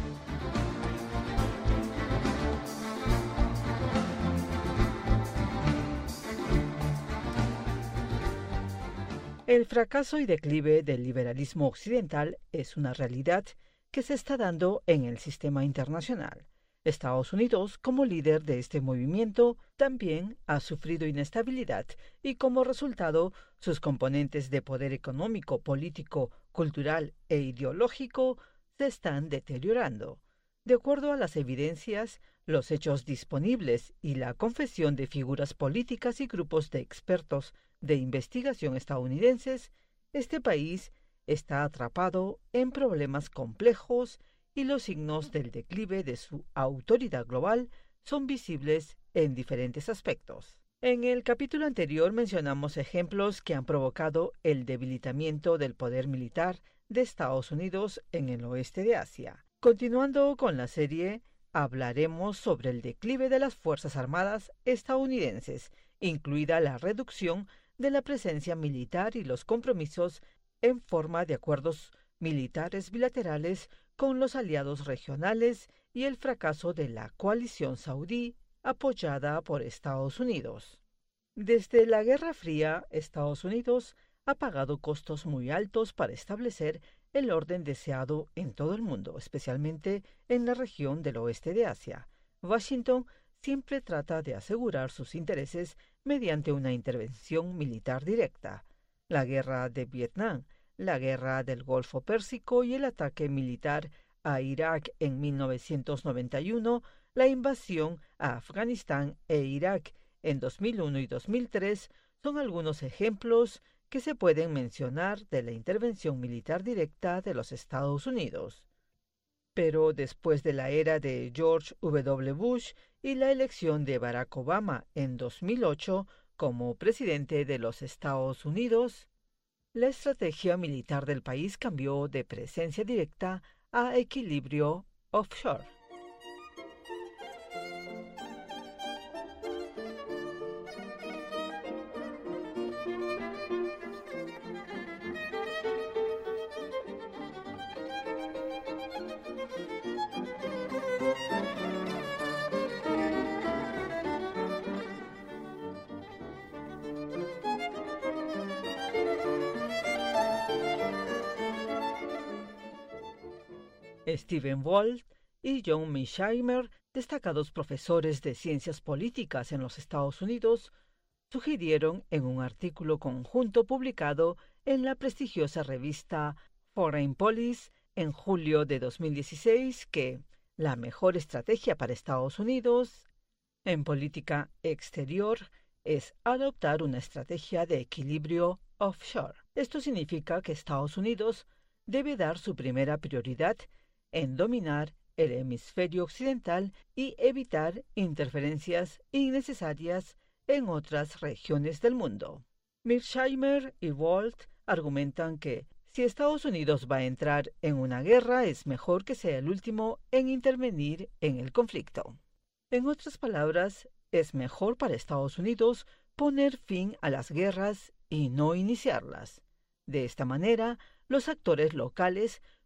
El fracaso y declive del liberalismo occidental es una realidad que se está dando en el sistema internacional. Estados Unidos, como líder de este movimiento, también ha sufrido inestabilidad y como resultado sus componentes de poder económico, político, cultural e ideológico se están deteriorando. De acuerdo a las evidencias, los hechos disponibles y la confesión de figuras políticas y grupos de expertos de investigación estadounidenses, este país está atrapado en problemas complejos y los signos del declive de su autoridad global son visibles en diferentes aspectos. En el capítulo anterior mencionamos ejemplos que han provocado el debilitamiento del poder militar de Estados Unidos en el oeste de Asia. Continuando con la serie, hablaremos sobre el declive de las Fuerzas Armadas estadounidenses, incluida la reducción de la presencia militar y los compromisos en forma de acuerdos militares bilaterales con los aliados regionales y el fracaso de la coalición saudí apoyada por Estados Unidos. Desde la Guerra Fría, Estados Unidos ha pagado costos muy altos para establecer el orden deseado en todo el mundo, especialmente en la región del oeste de Asia. Washington siempre trata de asegurar sus intereses mediante una intervención militar directa. La guerra de Vietnam, la guerra del Golfo Pérsico y el ataque militar a Irak en 1991, la invasión a Afganistán e Irak en 2001 y 2003 son algunos ejemplos que se pueden mencionar de la intervención militar directa de los Estados Unidos. Pero después de la era de George W. Bush y la elección de Barack Obama en 2008 como presidente de los Estados Unidos, la estrategia militar del país cambió de presencia directa a equilibrio offshore. Stephen Walt y John Mearsheimer, destacados profesores de ciencias políticas en los Estados Unidos, sugirieron en un artículo conjunto publicado en la prestigiosa revista Foreign Policy en julio de 2016 que la mejor estrategia para Estados Unidos en política exterior es adoptar una estrategia de equilibrio offshore. Esto significa que Estados Unidos debe dar su primera prioridad en dominar el hemisferio occidental y evitar interferencias innecesarias en otras regiones del mundo. Mearsheimer y Walt argumentan que si Estados Unidos va a entrar en una guerra, es mejor que sea el último en intervenir en el conflicto. En otras palabras, es mejor para Estados Unidos poner fin a las guerras y no iniciarlas. De esta manera, los actores locales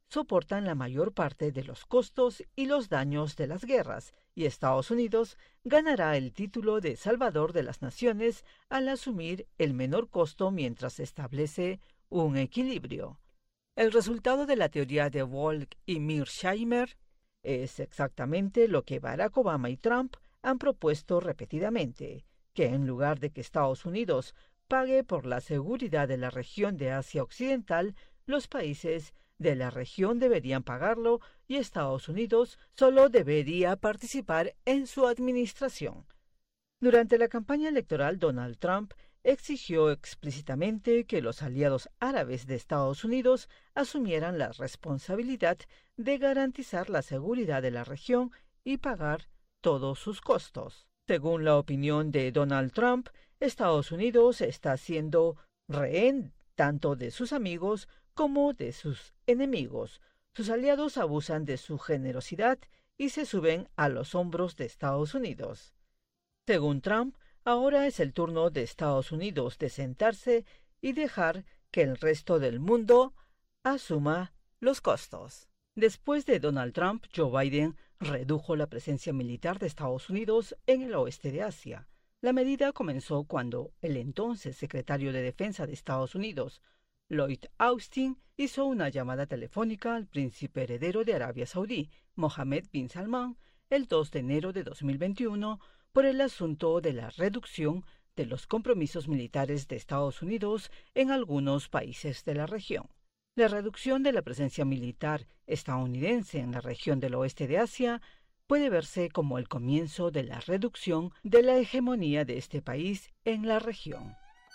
soportan la mayor parte de los costos y los daños de las guerras, y Estados Unidos ganará el título de Salvador de las Naciones al asumir el menor costo mientras se establece un equilibrio. El resultado de la teoría de Volk y Mearsheimer es exactamente lo que Barack Obama y Trump han propuesto repetidamente, que en lugar de que Estados Unidos pague por la seguridad de la región de Asia Occidental, los países de la región deberían pagarlo y Estados Unidos solo debería participar en su administración. Durante la campaña electoral, Donald Trump exigió explícitamente que los aliados árabes de Estados Unidos asumieran la responsabilidad de garantizar la seguridad de la región y pagar todos sus costos. Según la opinión de Donald Trump, Estados Unidos está siendo rehén tanto de sus amigos como de sus enemigos. Sus aliados abusan de su generosidad y se suben a los hombros de Estados Unidos. Según Trump, ahora es el turno de Estados Unidos de sentarse y dejar que el resto del mundo asuma los costos. Después de Donald Trump, Joe Biden redujo la presencia militar de Estados Unidos en el oeste de Asia. La medida comenzó cuando el entonces secretario de Defensa de Estados Unidos, Lloyd Austin, hizo una llamada telefónica al príncipe heredero de Arabia Saudí, Mohammed bin Salman, el 2 de enero de 2021, por el asunto de la reducción de los compromisos militares de Estados Unidos en algunos países de la región. La reducción de la presencia militar estadounidense en la región del oeste de Asia puede verse como el comienzo de la reducción de la hegemonía de este país en la región.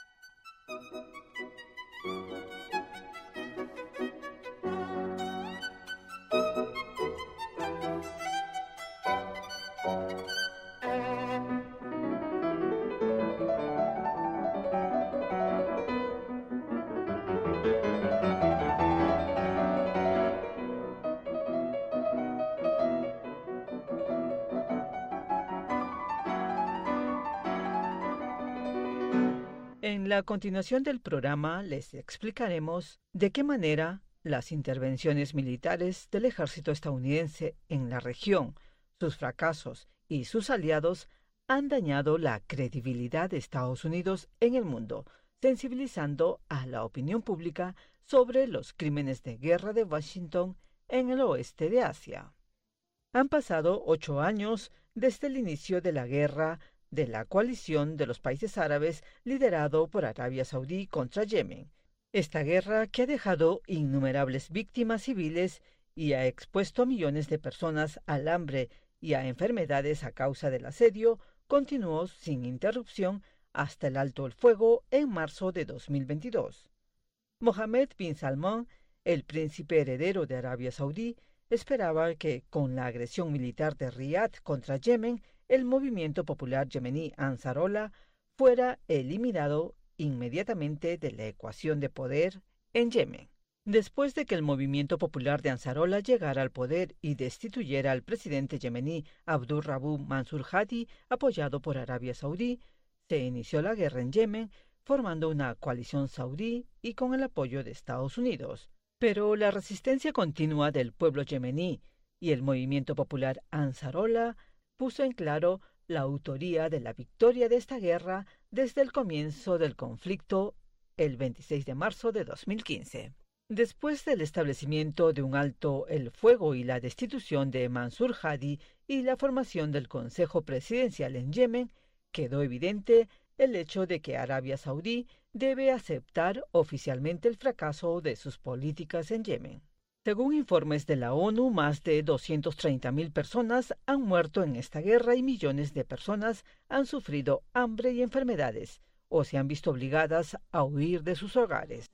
En la continuación del programa les explicaremos de qué manera las intervenciones militares del ejército estadounidense en la región, sus fracasos y sus aliados han dañado la credibilidad de Estados Unidos en el mundo, sensibilizando a la opinión pública sobre los crímenes de guerra de Washington en el oeste de Asia. Han pasado 8 años desde el inicio de la guerra de la coalición de los países árabes liderado por Arabia Saudí contra Yemen. Esta guerra, que ha dejado innumerables víctimas civiles y ha expuesto a millones de personas al hambre y a enfermedades a causa del asedio, continuó sin interrupción hasta el alto el fuego en marzo de 2022. Mohammed bin Salman, el príncipe heredero de Arabia Saudí, esperaba que con la agresión militar de Riad contra Yemen, el movimiento popular yemení Ansarollah fuera eliminado inmediatamente de la ecuación de poder en Yemen. Después de que el movimiento popular de Ansarollah llegara al poder y destituyera al presidente yemení Abdur Rabu Mansur Hadi, apoyado por Arabia Saudí, se inició la guerra en Yemen, formando una coalición saudí y con el apoyo de Estados Unidos. Pero la resistencia continua del pueblo yemení y el movimiento popular Ansarollah puso en claro la autoría de la victoria de esta guerra desde el comienzo del conflicto el 26 de marzo de 2015. Después del establecimiento de un alto el fuego y la destitución de Mansur Hadi y la formación del Consejo Presidencial en Yemen, quedó evidente el hecho de que Arabia Saudí debe aceptar oficialmente el fracaso de sus políticas en Yemen. Según informes de la ONU, más de 230.000 personas han muerto en esta guerra y millones de personas han sufrido hambre y enfermedades o se han visto obligadas a huir de sus hogares.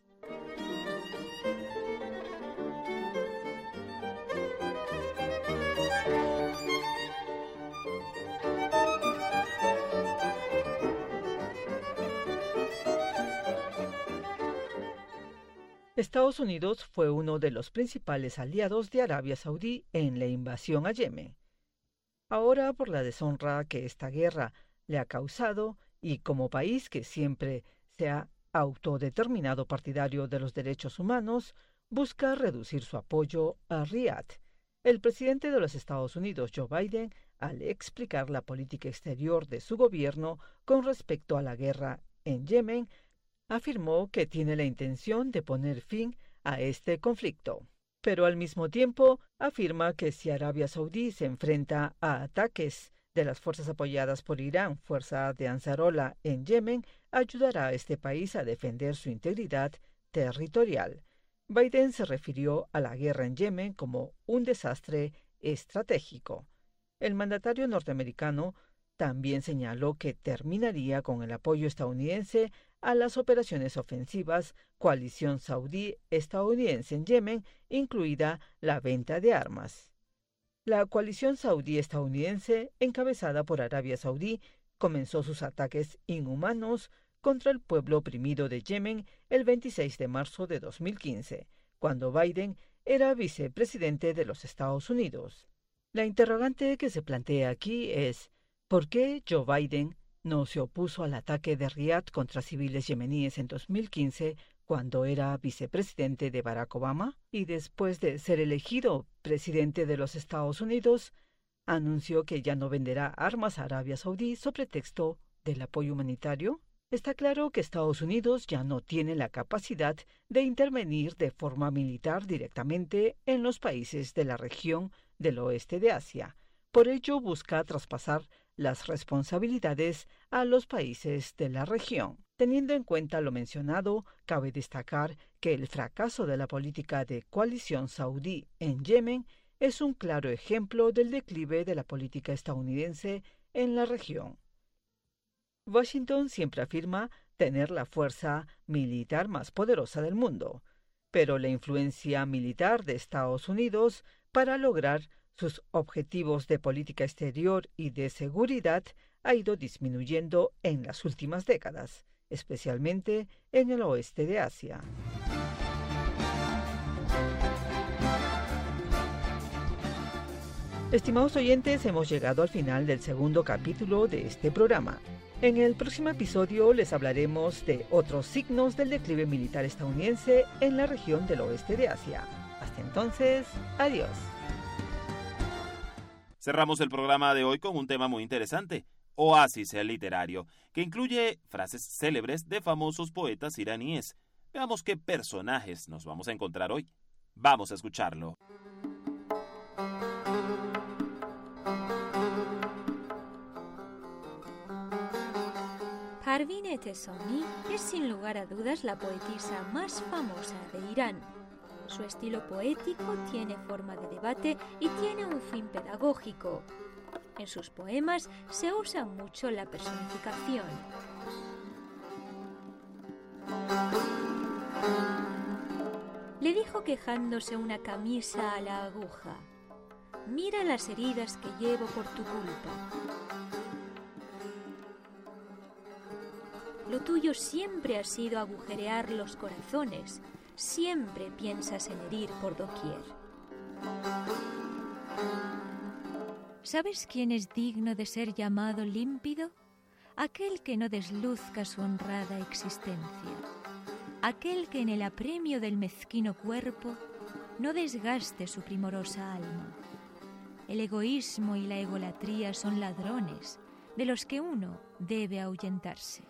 Estados Unidos fue uno de los principales aliados de Arabia Saudí en la invasión a Yemen. Ahora, por la deshonra que esta guerra le ha causado y como país que siempre se ha autodeterminado partidario de los derechos humanos, busca reducir su apoyo a Riad. El presidente de los Estados Unidos, Joe Biden, al explicar la política exterior de su gobierno con respecto a la guerra en Yemen, afirmó que tiene la intención de poner fin a este conflicto. Pero al mismo tiempo afirma que si Arabia Saudí se enfrenta a ataques de las fuerzas apoyadas por Irán, fuerza de Ansarollah en Yemen, ayudará a este país a defender su integridad territorial. Biden se refirió a la guerra en Yemen como un desastre estratégico. El mandatario norteamericano también señaló que terminaría con el apoyo estadounidense a las operaciones ofensivas coalición saudí-estadounidense en Yemen, incluida la venta de armas. La coalición saudí-estadounidense, encabezada por Arabia Saudí, comenzó sus ataques inhumanos contra el pueblo oprimido de Yemen el 26 de marzo de 2015, cuando Biden era vicepresidente de los Estados Unidos. La interrogante que se plantea aquí es, ¿por qué Joe Biden no se opuso al ataque de Riad contra civiles yemeníes en 2015 cuando era vicepresidente de Barack Obama? Y después de ser elegido presidente de los Estados Unidos, anunció que ya no venderá armas a Arabia Saudí sobre pretexto del apoyo humanitario. Está claro que Estados Unidos ya no tiene la capacidad de intervenir de forma militar directamente en los países de la región del oeste de Asia. Por ello, busca traspasar las responsabilidades a los países de la región. Teniendo en cuenta lo mencionado, cabe destacar que el fracaso de la política de coalición saudí en Yemen es un claro ejemplo del declive de la política estadounidense en la región. Washington siempre afirma tener la fuerza militar más poderosa del mundo, pero la influencia militar de Estados Unidos para lograr sus objetivos de política exterior y de seguridad ha ido disminuyendo en las últimas décadas, especialmente en el oeste de Asia. Estimados oyentes, hemos llegado al final del segundo capítulo de este programa. En el próximo episodio les hablaremos de otros signos del declive militar estadounidense en la región del oeste de Asia. Hasta entonces, adiós. Cerramos el programa de hoy con un tema muy interesante, Oasis literario, que incluye frases célebres de famosos poetas iraníes. Veamos qué personajes nos vamos a encontrar hoy. Vamos a escucharlo. Parvin Etesami es sin lugar a dudas la poetisa más famosa de Irán. Su estilo poético tiene forma de debate y tiene un fin pedagógico. En sus poemas se usa mucho la personificación. Le dijo quejándose una camisa a la aguja: «Mira las heridas que llevo por tu culpa. Lo tuyo siempre ha sido agujerear los corazones. Siempre piensas en herir por doquier. ¿Sabes quién es digno de ser llamado límpido? Aquel que no desluzca su honrada existencia. Aquel que en el apremio del mezquino cuerpo no desgaste su primorosa alma. El egoísmo y la egolatría son ladrones de los que uno debe ahuyentarse.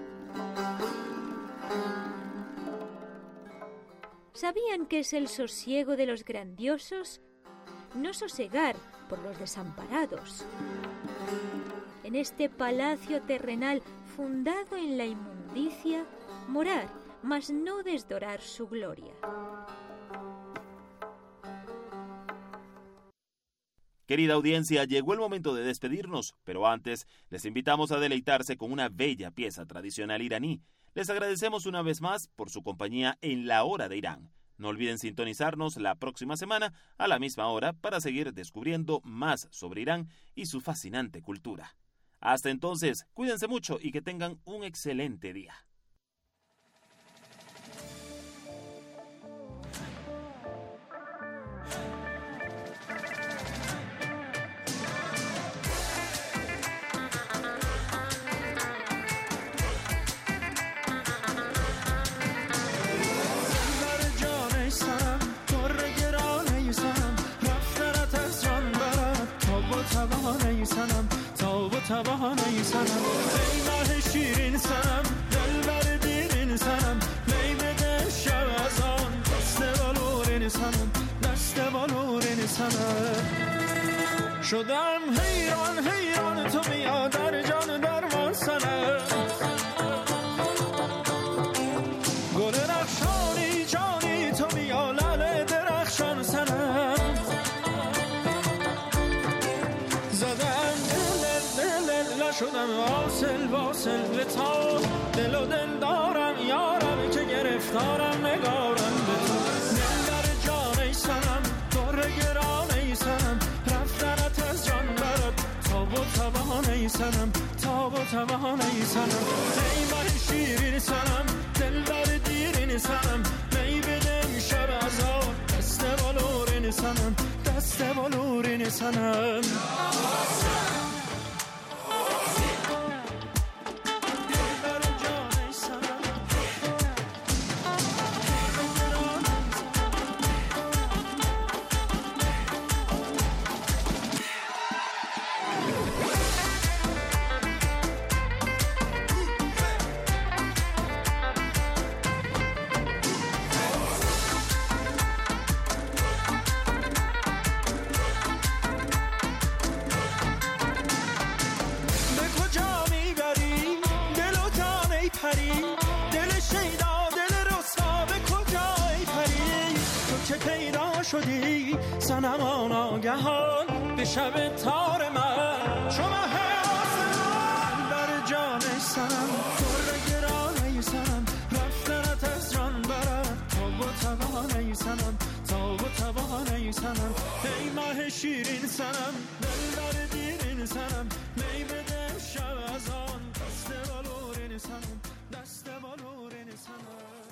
¿Sabían qué es el sosiego de los grandiosos? No sosegar por los desamparados. En este palacio terrenal fundado en la inmundicia, morar, mas no desdorar su gloria. Querida audiencia, llegó el momento de despedirnos, pero antes les invitamos a deleitarse con una bella pieza tradicional iraní. Les agradecemos una vez más por su compañía en La Hora de Irán. No olviden sintonizarnos la próxima semana a la misma hora para seguir descubriendo más sobre Irán y su fascinante cultura. Hasta entonces, cuídense mucho y que tengan un excelente día. sana شدم حیران حیران تو بیا در جان درمان سنم گل رخشانی جانی تو بیا لعل درخشان سنم زدم دل شدم واصل به تا دل و دل دارم یارم که گرفتارم نگارم به تو دل در جان ای سنم دور گران ای سنم رفتنت از جان برد تاب و توان ای سنم تاب و توان ای سنم ای من شیرین سنم دل در دیرین سنم می بدم شب از آن دست بلورین سنم دست بلورین سنم شدی سنمان آگهان به شب تار من چو مه آسمان بر جان سنم پر گران ای سنم رفتنت از جان برد تاب و توان ای سنم تاب و توان ای سنم ای مه شیرین سنم دل در دیرین سنم می بدم شب از آن دست بلورین سنم دست بلورین سنم